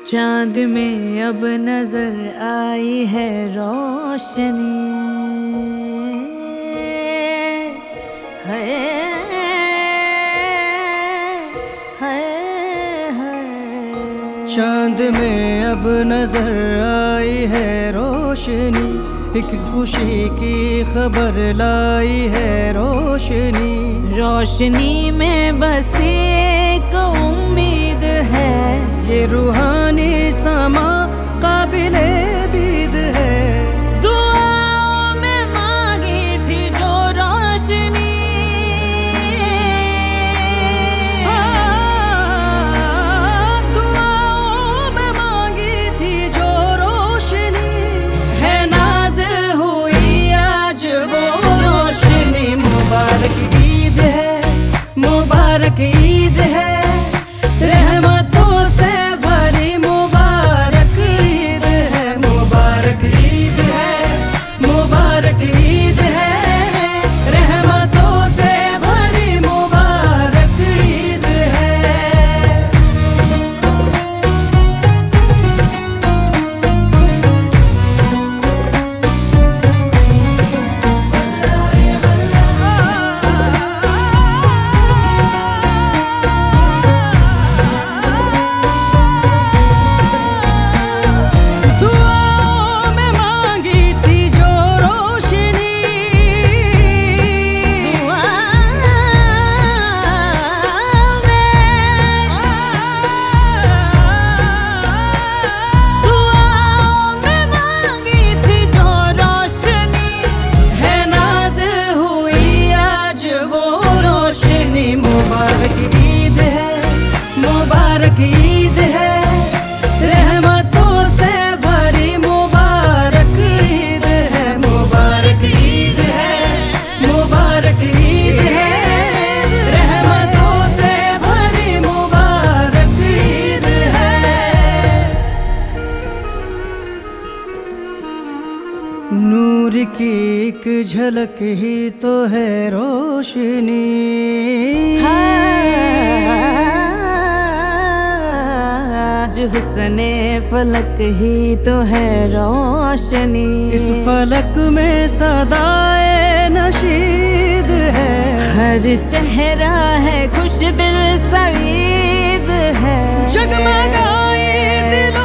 चांद में अब नजर आई है रोशनी, है चांद में अब नजर आई है रोशनी, एक खुशी की खबर लाई है रोशनी। रोशनी में बस एक उम्मीद है, ये रूहानी समा काबिले दीद है। दुआओं में मांगी थी जो रोशनी, दुआओं में मांगी थी जो रोशनी, है नाज़िल हुई आज वो रोशनी। मुबारक ईद है, मुबारक ईद है, रहमतों से भरी मुबारक ईद है। मुबारक ईद है, मुबारक ईद है, रहमतों से भरी मुबारक ईद है। दुआओं में मांगी थी जो रोशनी, दुआओं में मांगी थी जो रोशनी, है नाज़िल हुई आज वो रोशनी। मुबारक ईद है, मुबारक ईद है, रहमतों से भरी मुबारक ईद है। मुबारक ईद है, मुबारक ईद है, रहमतों से भरी मुबारक ईद है। नूर की एक झलक ही तो है रोशनी, आज हुस्ने फलक ही तो है रोशनी। इस फलक में सदाए नशीद है, हर चेहरा है खुश दिल सईद है, जगमगाए दिल